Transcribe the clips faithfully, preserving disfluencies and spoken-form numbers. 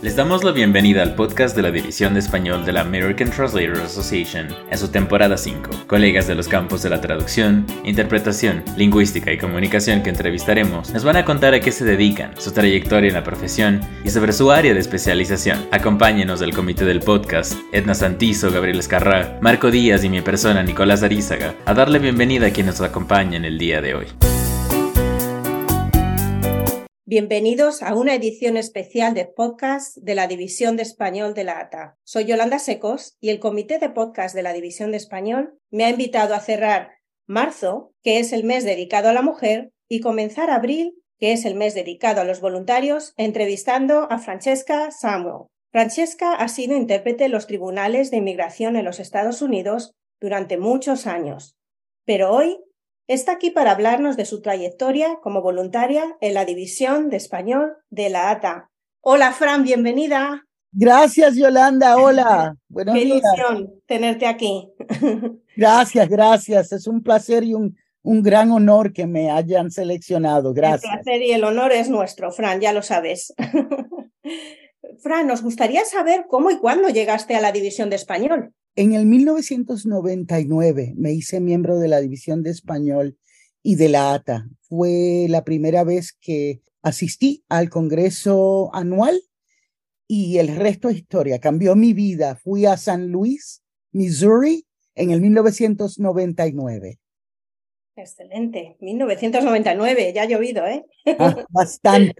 Les damos la bienvenida al podcast de la División de Español de la American Translators Association en su temporada cinco. Colegas de los campos de la traducción, interpretación, lingüística y comunicación que entrevistaremos nos van a contar a qué se dedican, su trayectoria en la profesión y sobre su área de especialización. Acompáñenos del comité del podcast, Edna Santizo, Gabriel Escarrá, Marco Díaz y mi persona Nicolás Arízaga, a darle bienvenida a quienes nos acompañan el día de hoy. Bienvenidos a una edición especial de podcast de la División de Español de la A T A. Soy Yolanda Secos y el Comité de Podcast de la División de Español me ha invitado a cerrar marzo, que es el mes dedicado a la mujer, y comenzar abril, que es el mes dedicado a los voluntarios, entrevistando a Francesca Samuel. Francesca ha sido intérprete en los tribunales de inmigración en los Estados Unidos durante muchos años, pero hoy está aquí para hablarnos de su trayectoria como voluntaria en la División de Español de la A T A. Hola, Fran, bienvenida. Gracias, Yolanda. Hola. Buenos Qué días. ilusión tenerte aquí. Gracias, gracias. Es un placer y un, un gran honor que me hayan seleccionado. Gracias. El placer y el honor es nuestro, Fran, ya lo sabes. Fran, nos gustaría saber cómo y cuándo llegaste a la División de Español. En el mil novecientos noventa y nueve me hice miembro de la División de Español y de la A T A. Fue la primera vez que asistí al Congreso anual y el resto es historia. Cambió mi vida. Fui a San Luis, Missouri, en el mil novecientos noventa y nueve. Excelente. mil novecientos noventa y nueve, ya ha llovido, ¿eh? Ah, bastante.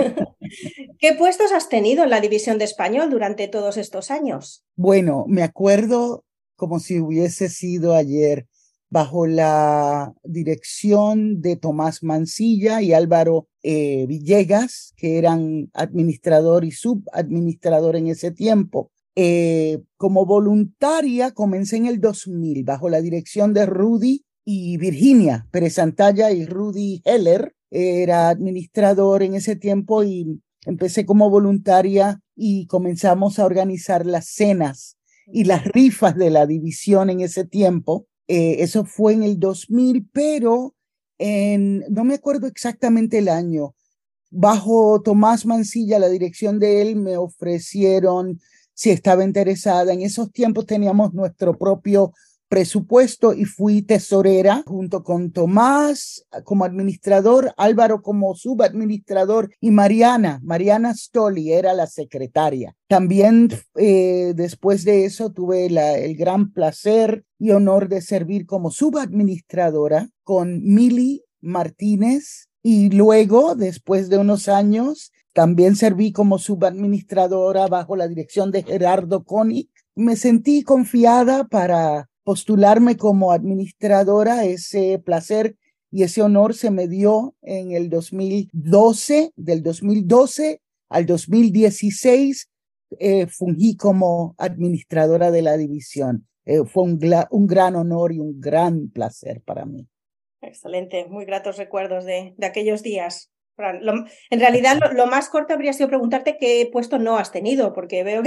¿Qué puestos has tenido en la División de Español durante todos estos años? Bueno, me acuerdo como si hubiese sido ayer, bajo la dirección de Tomás Mancilla y Álvaro eh, Villegas, que eran administrador y subadministrador en ese tiempo. Eh, como voluntaria comencé en el dos mil bajo la dirección de Rudy y Virginia Pérez Santalla y Rudy Heller. Era administrador en ese tiempo y empecé como voluntaria y comenzamos a organizar las cenas y las rifas de la división en ese tiempo. Eh, eso fue en el dos mil, pero en, no me acuerdo exactamente el año. Bajo Tomás Mancilla, la dirección de él, me ofrecieron si estaba interesada. En esos tiempos teníamos nuestro propio presupuesto y fui tesorera junto con Tomás como administrador, Álvaro como subadministrador y Mariana, Mariana Stoli era la secretaria. También eh, después de eso tuve la, el gran placer y honor de servir como subadministradora con Mili Martínez y luego, después de unos años, también serví como subadministradora bajo la dirección de Gerardo Koenig. Me sentí confiada para postularme como administradora. Ese placer y ese honor se me dio en el dos mil doce, del dos mil doce al dos mil dieciséis, eh, fungí como administradora de la división. Eh, fue un, un gran honor y un gran placer para mí. Excelente, muy gratos recuerdos de, de aquellos días. Fran, lo, en realidad lo, lo más corto habría sido preguntarte qué puesto no has tenido, porque veo que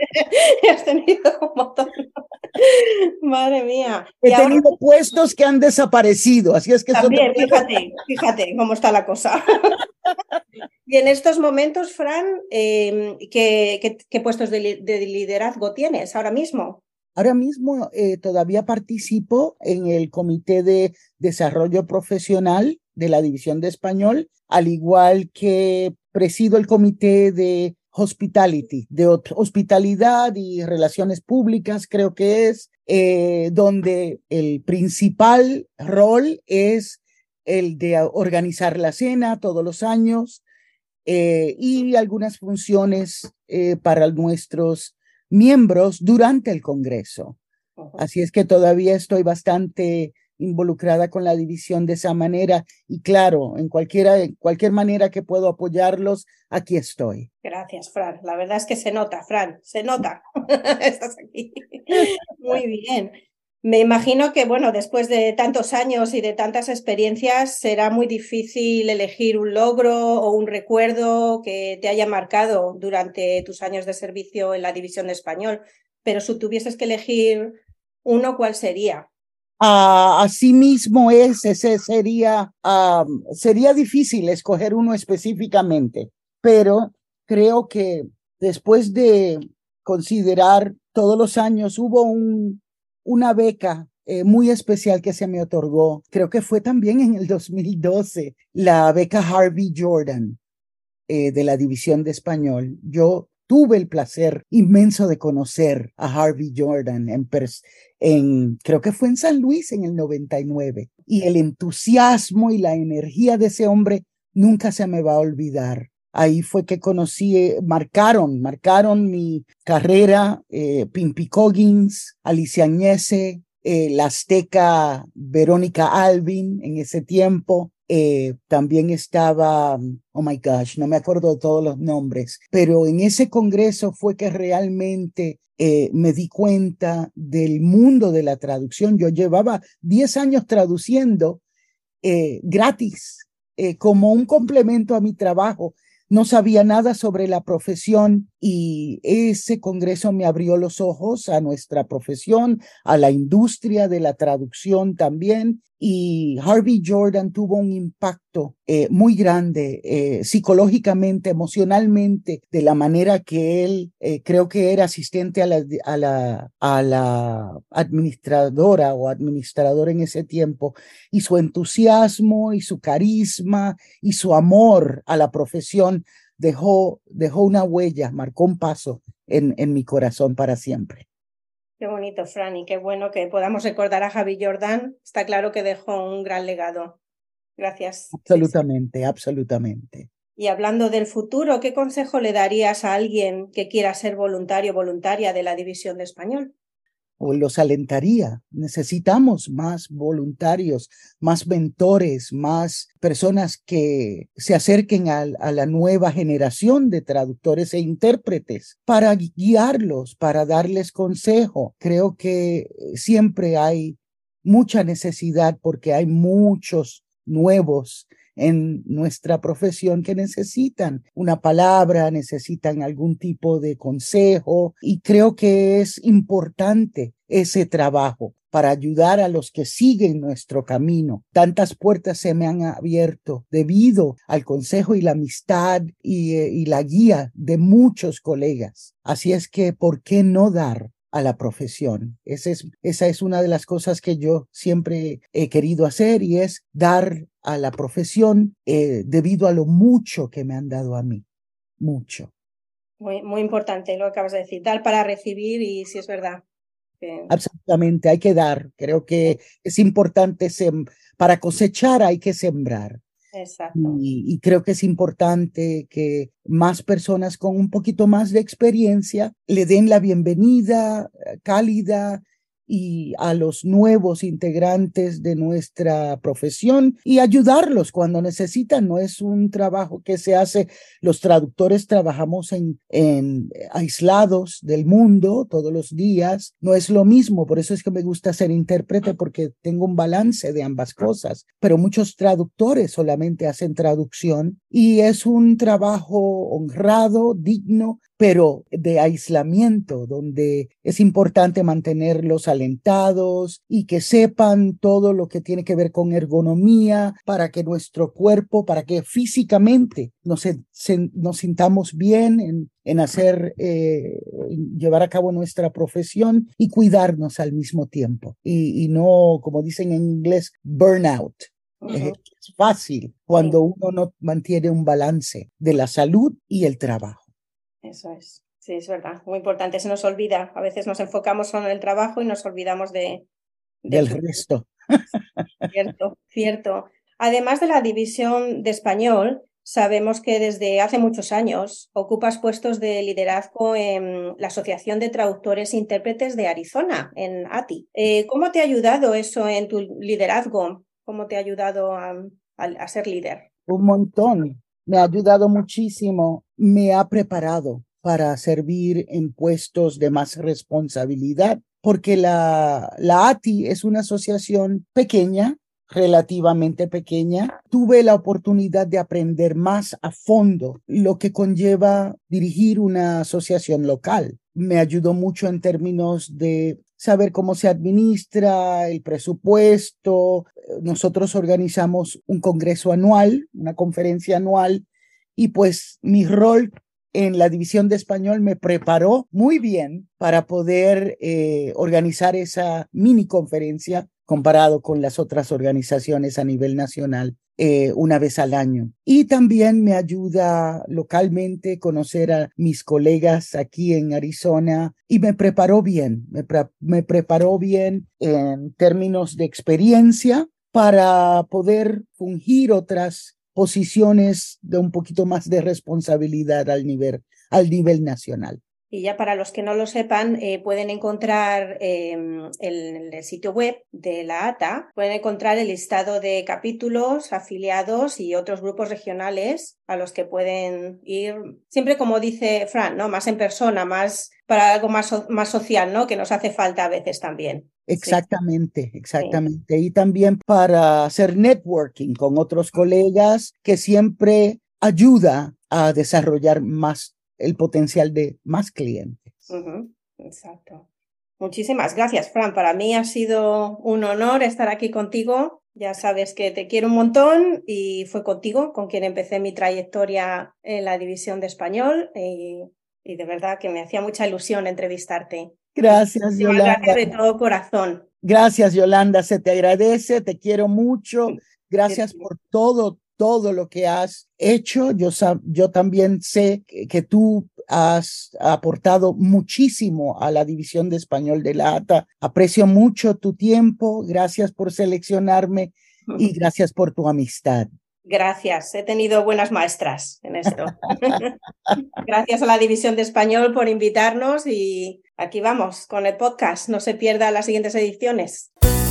has tenido un montón. Madre mía. He y tenido ahora... puestos que han desaparecido, así es que también, eso te... fíjate, fíjate cómo está la cosa. Y en estos momentos, Fran, eh, ¿qué, qué, qué puestos de, de liderazgo tienes ahora mismo? Ahora mismo eh, todavía participo en el Comité de Desarrollo Profesional de la División de Español, al igual que presido el Comité de Hospitality, de Hospitalidad y Relaciones Públicas, creo que es, eh, donde el principal rol es el de organizar la cena todos los años eh, y algunas funciones eh, para nuestros miembros durante el Congreso. Uh-huh. Así es que todavía estoy bastante involucrada con la división de esa manera y claro, en cualquiera, en cualquier manera que puedo apoyarlos, aquí estoy. Gracias, Fran. La verdad es que se nota, Fran, se nota. Estás aquí. Muy bien. Me imagino que, bueno, después de tantos años y de tantas experiencias, será muy difícil elegir un logro o un recuerdo que te haya marcado durante tus años de servicio en la División de Español. Pero si tuvieses que elegir uno, ¿cuál sería? Uh, así mismo es, ese sería, uh, sería difícil escoger uno específicamente, pero creo que después de considerar todos los años, hubo un, una beca eh, muy especial que se me otorgó. Creo que fue también en el dos mil doce, la beca Harvey Jordan eh, de la División de Español. Yo tuve el placer inmenso de conocer a Harvey Jordan en, en, creo que fue en San Luis en el noventa y nueve. Y el entusiasmo y la energía de ese hombre nunca se me va a olvidar. Ahí fue que conocí, marcaron, marcaron mi carrera, eh, Pimpi Coggins, Alicia Añese, eh, la azteca Verónica Alvin en ese tiempo. Eh, también estaba, oh my gosh, no me acuerdo de todos los nombres, pero en ese congreso fue que realmente eh, me di cuenta del mundo de la traducción. Yo llevaba diez años traduciendo eh, gratis, eh, como un complemento a mi trabajo. No sabía nada sobre la profesión y ese congreso me abrió los ojos a nuestra profesión, a la industria de la traducción también. Y Harvey Jordan tuvo un impacto eh, muy grande eh, psicológicamente, emocionalmente, de la manera que él, eh, creo que era asistente a la, a, la, a la administradora o administrador en ese tiempo, y su entusiasmo y su carisma y su amor a la profesión dejó, dejó una huella, marcó un paso en, en mi corazón para siempre. Qué bonito, Fran, y qué bueno que podamos recordar a Javi Jordan. Está claro que dejó un gran legado. Gracias. Absolutamente, sí, sí. absolutamente. Y hablando del futuro, ¿qué consejo le darías a alguien que quiera ser voluntario o voluntaria de la División de Español? O los alentaría. Necesitamos más voluntarios, más mentores, más personas que se acerquen a, a la nueva generación de traductores e intérpretes para guiarlos, para darles consejo. Creo que siempre hay mucha necesidad porque hay muchos nuevos en nuestra profesión que necesitan una palabra, necesitan algún tipo de consejo, y creo que es importante ese trabajo para ayudar a los que siguen nuestro camino. Tantas puertas se me han abierto debido al consejo y la amistad y, eh, y la guía de muchos colegas. Así es que, ¿por qué no dar a la profesión? Esa es, esa es una de las cosas que yo siempre he querido hacer, y es dar a la profesión eh, debido a lo mucho que me han dado a mí. Mucho. Muy, muy importante lo que acabas de decir, dar para recibir, y sí es verdad. Que... Absolutamente, hay que dar. Creo que es importante, sem- para cosechar hay que sembrar. Exacto. Y, y creo que es importante que más personas con un poquito más de experiencia le den la bienvenida cálida y a los nuevos integrantes de nuestra profesión, y ayudarlos cuando necesitan. No es un trabajo que se hace, los traductores trabajamos en, en aislados del mundo todos los días, no es lo mismo. Por eso es que me gusta ser intérprete, porque tengo un balance de ambas cosas, pero muchos traductores solamente hacen traducción y es un trabajo honrado, digno, pero de aislamiento, donde es importante mantenerlos alentados y que sepan todo lo que tiene que ver con ergonomía, para que nuestro cuerpo, para que físicamente nos, se, nos sintamos bien en, en hacer, eh, llevar a cabo nuestra profesión y cuidarnos al mismo tiempo. Y, y no, como dicen en inglés, burnout. Uh-huh. Es fácil cuando sí. uno no mantiene un balance de la salud y el trabajo. Eso es, sí, es verdad, muy importante. Se nos olvida, a veces nos enfocamos solo en el trabajo y nos olvidamos de, de del resto. Cierto, cierto. Además de la División de Español, sabemos que desde hace muchos años ocupas puestos de liderazgo en la Asociación de Traductores e Intérpretes de Arizona, en A T I. Eh, ¿Cómo te ha ayudado eso en tu liderazgo? ¿Cómo te ha ayudado a, a, a ser líder? Un montón. Me ha ayudado muchísimo, me ha preparado para servir en puestos de más responsabilidad, porque la, la A T I es una asociación pequeña, relativamente pequeña. Tuve la oportunidad de aprender más a fondo lo que conlleva dirigir una asociación local. Me ayudó mucho en términos de saber cómo se administra el presupuesto. Nosotros organizamos un congreso anual, una conferencia anual, y pues mi rol en la División de Español me preparó muy bien para poder eh, organizar esa mini conferencia comparado con las otras organizaciones a nivel nacional eh, una vez al año. Y también me ayuda localmente conocer a mis colegas aquí en Arizona y me preparó bien, me, pre- me preparó bien en términos de experiencia para poder fungir otras posiciones de un poquito más de responsabilidad al nivel, al nivel nacional. Y ya para los que no lo sepan, eh, pueden encontrar eh, en el sitio web de la A T A, pueden encontrar el listado de capítulos, afiliados y otros grupos regionales a los que pueden ir, siempre como dice Fran, ¿no? Más en persona, más para algo más, so- más social, ¿no? Que nos hace falta a veces también. Exactamente, exactamente. Sí. Y también para hacer networking con otros colegas que siempre ayuda a desarrollar más el potencial de más clientes. Uh-huh. Exacto. Muchísimas gracias, Fran. Para mí ha sido un honor estar aquí contigo. Ya sabes que te quiero un montón y fue contigo con quien empecé mi trayectoria en la División de Español y, y de verdad que me hacía mucha ilusión entrevistarte. Gracias, Yolanda. Gracias de todo corazón. Gracias, Yolanda. Se te agradece, te quiero mucho. Gracias por todo, todo lo que has hecho. Yo, yo también sé que, que tú has aportado muchísimo a la División de Español de la A T A. Aprecio mucho tu tiempo. Gracias por seleccionarme y gracias por tu amistad. Gracias, he tenido buenas maestras en esto. Gracias a la División de Español por invitarnos y aquí vamos con el podcast. No se pierdan las siguientes ediciones.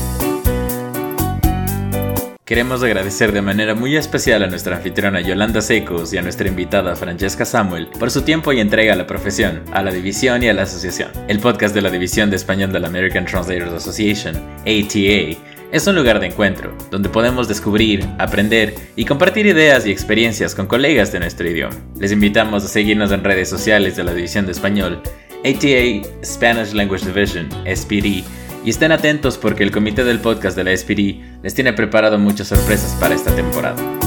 Queremos agradecer de manera muy especial a nuestra anfitriona Yolanda Secos y a nuestra invitada Francesca Samuel por su tiempo y entrega a la profesión, a la división y a la asociación. El podcast de la División de Español de la American Translators Association, A T A, es un lugar de encuentro, donde podemos descubrir, aprender y compartir ideas y experiencias con colegas de nuestro idioma. Les invitamos a seguirnos en redes sociales de la División de Español, A T A Spanish Language Division, S P D, y estén atentos porque el comité del podcast de la S P D les tiene preparado muchas sorpresas para esta temporada.